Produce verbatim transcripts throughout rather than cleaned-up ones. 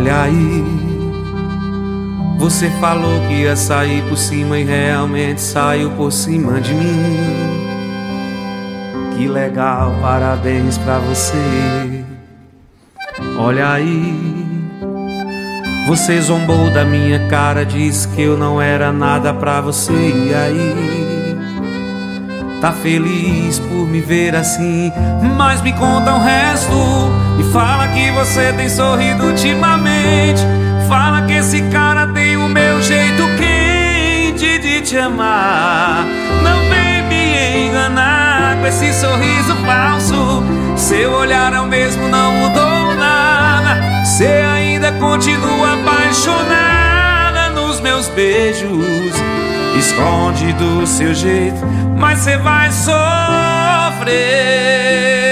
Olha aí, você falou que ia sair por cima e realmente saiu por cima de mim. Que legal, parabéns pra você. Olha aí, você zombou da minha cara, disse que eu não era nada pra você. E aí, tá feliz por me ver assim, mas me conta o resto. E fala que você tem sorrido ultimamente. Fala que esse cara tem o meu jeito quente de te amar. Não vem me enganar com esse sorriso falso. Seu olhar é o mesmo, não mudou nada. Você ainda continua apaixonada nos meus beijos. Esconde do seu jeito, mas você vai sofrer.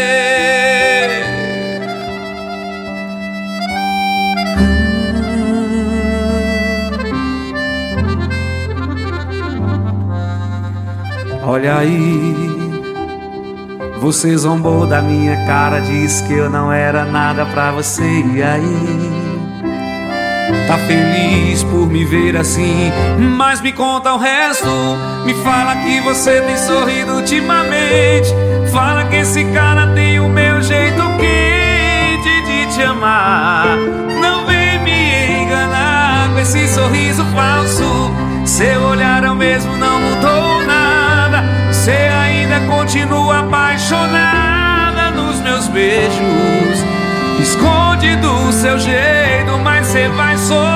Olha aí, você zombou da minha cara, disse que eu não era nada pra você. E aí, tá feliz por me ver assim, mas me conta o resto. Me fala que você tem sorrido ultimamente. Fala que esse cara tem o meu jeito quente de te amar. Não vem me enganar com esse sorriso falso. Seu olhar é o mesmo, não mudou nada. Você ainda continua apaixonada nos meus beijos. Esconde do seu jeito, mas você vai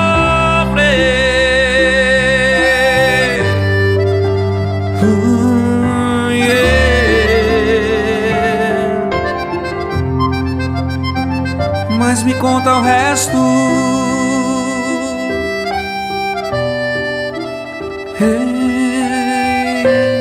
sofrer. uh, yeah. Mas me conta o resto. Hey.